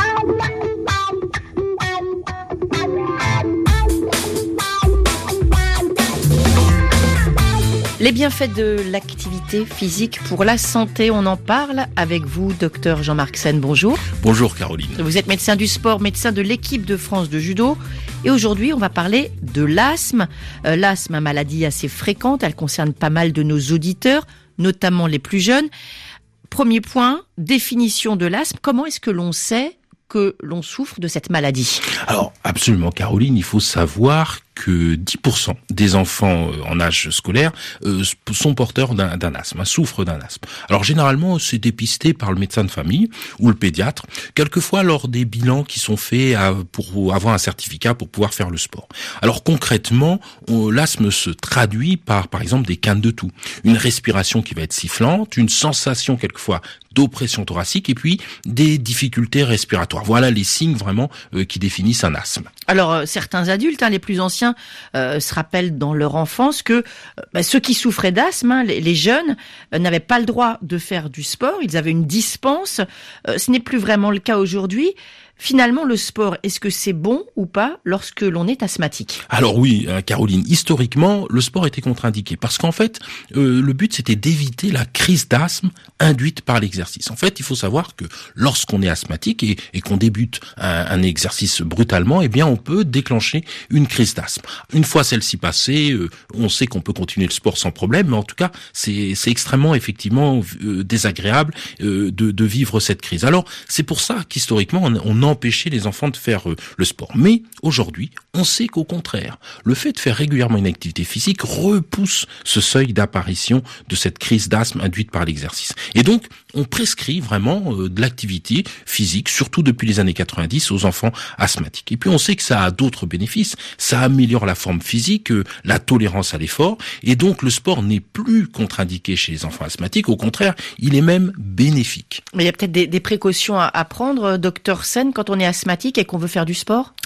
Les bienfaits de l'activité physique pour la santé, on en parle avec vous, docteur Jean-Marc Sen. Bonjour. Bonjour Caroline. Vous êtes médecin du sport, médecin de l'équipe de France de judo. Et aujourd'hui, on va parler de l'asthme. L'asthme, une maladie assez fréquente, elle concerne pas mal de nos auditeurs, notamment les plus jeunes. Premier point, définition de l'asthme. Comment est-ce que l'on sait que l'on souffre de cette maladie? Alors, absolument Caroline, il faut savoir que 10% des enfants en âge scolaire sont porteurs d'un asthme, souffrent d'un asthme. Alors généralement, c'est dépisté par le médecin de famille ou le pédiatre, quelquefois lors des bilans qui sont faits pour avoir un certificat pour pouvoir faire le sport. Alors concrètement, l'asthme se traduit par exemple, des quintes de toux, une respiration qui va être sifflante, une sensation quelquefois d'oppression thoracique et puis des difficultés respiratoires. Voilà les signes vraiment qui définissent un asthme. Alors certains adultes, les plus anciens, se rappellent dans leur enfance que ceux qui souffraient d'asthme, les jeunes, n'avaient pas le droit de faire du sport, ils avaient une dispense. Ce n'est plus vraiment le cas aujourd'hui. Finalement, le sport, est-ce que c'est bon ou pas lorsque l'on est asthmatique? Alors oui, Caroline, historiquement, le sport était contre-indiqué parce qu'en fait, le but c'était d'éviter la crise d'asthme induite par l'exercice. En fait, il faut savoir que lorsqu'on est asthmatique et qu'on débute un exercice brutalement, eh bien, on peut déclencher une crise d'asthme. Une fois celle-ci passée, on sait qu'on peut continuer le sport sans problème, mais en tout cas, c'est extrêmement effectivement désagréable de vivre cette crise. Alors, c'est pour ça qu'historiquement, on empêcher les enfants de faire le sport. Mais aujourd'hui, on sait qu'au contraire, le fait de faire régulièrement une activité physique repousse ce seuil d'apparition de cette crise d'asthme induite par l'exercice. Et donc, on prescrit vraiment de l'activité physique, surtout depuis les années 90, aux enfants asthmatiques. Et puis, on sait que ça a d'autres bénéfices. Ça améliore la forme physique, la tolérance à l'effort. Et donc, le sport n'est plus contre-indiqué chez les enfants asthmatiques. Au contraire, il est même bénéfique. Mais il y a peut-être des précautions à prendre, docteur Sen, quand on est asthmatique et qu'on veut faire du sport?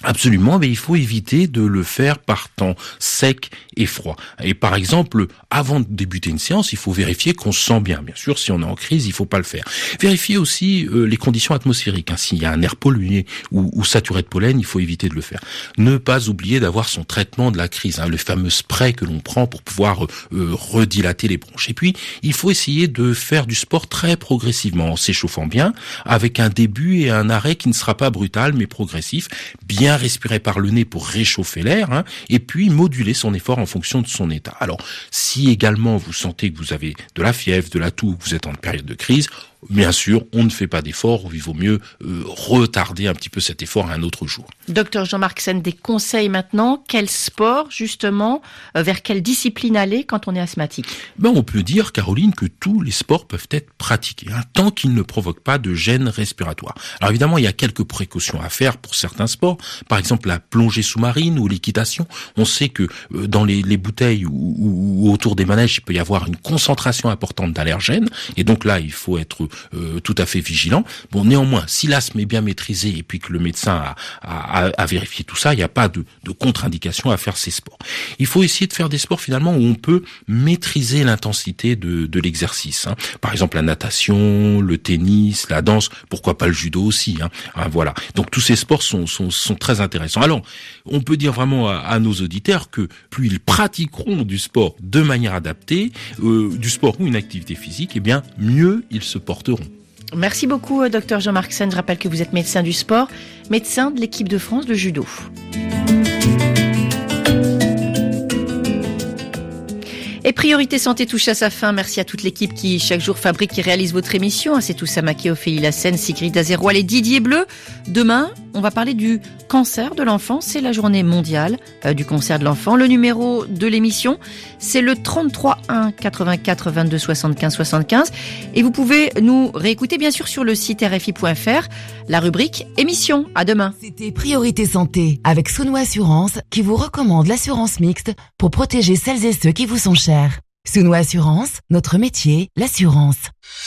Absolument, mais il faut éviter de le faire par temps sec et froid. Et par exemple, avant de débuter une séance, il faut vérifier qu'on se sent bien. Bien sûr, si on est en crise, il faut pas le faire. Vérifier aussi les conditions atmosphériques. S'il y a un air pollué ou saturé de pollen, il faut éviter de le faire. Ne pas oublier d'avoir son traitement de la crise, le fameux spray que l'on prend pour pouvoir redilater les bronches. Et puis, il faut essayer de faire du sport très progressivement, en s'échauffant bien, avec un début et un arrêt qui ne sera pas brutal, mais progressif. Bien respirer par le nez pour réchauffer l'air, et puis moduler son effort en fonction de son état. Alors, si également vous sentez que vous avez de la fièvre, de la toux, que vous êtes en période de crise, bien sûr, on ne fait pas d'effort, il vaut mieux retarder un petit peu cet effort à un autre jour. Docteur Jean-Marc Sen, des conseils maintenant. Quel sport, justement, vers quelle discipline aller quand on est asthmatique ? On peut dire, Caroline, que tous les sports peuvent être pratiqués, tant qu'ils ne provoquent pas de gêne respiratoire. Alors évidemment, il y a quelques précautions à faire pour certains sports. Par exemple, la plongée sous-marine ou l'équitation. On sait que dans les bouteilles ou autour des manèges, il peut y avoir une concentration importante d'allergènes. Et donc là, il faut être tout à fait vigilant. Néanmoins, si l'asthme est bien maîtrisé et puis que le médecin a vérifié tout ça, il n'y a pas de contre-indication à faire ces sports. Il faut essayer de faire des sports finalement où on peut maîtriser l'intensité de l'exercice. Par exemple, la natation, le tennis, la danse, pourquoi pas le judo aussi. Voilà. Donc tous ces sports sont très intéressants. Alors, on peut dire vraiment à nos auditeurs que plus ils pratiqueront du sport de manière adaptée, du sport ou une activité physique, mieux ils se porteront. Merci beaucoup, docteur Jean-Marc Sen. Je rappelle que vous êtes médecin du sport, médecin de l'équipe de France de judo. Et Priorité Santé touche à sa fin. Merci à toute l'équipe qui, chaque jour, fabrique et réalise votre émission. C'est tout Samaké, Ophélie Lassène, Sigrid Azeroal et Didier Bleu. Demain, on va parler du cancer de l'enfant. C'est la journée mondiale du cancer de l'enfant. Le numéro de l'émission, c'est le 33 1 84 22 75 75. Et vous pouvez nous réécouter, bien sûr, sur le site rfi.fr, la rubrique émission. À demain. C'était Priorité Santé avec Souno Assurance qui vous recommande l'assurance mixte pour protéger celles et ceux qui vous sont chers. Souno Assurance, notre métier, l'assurance.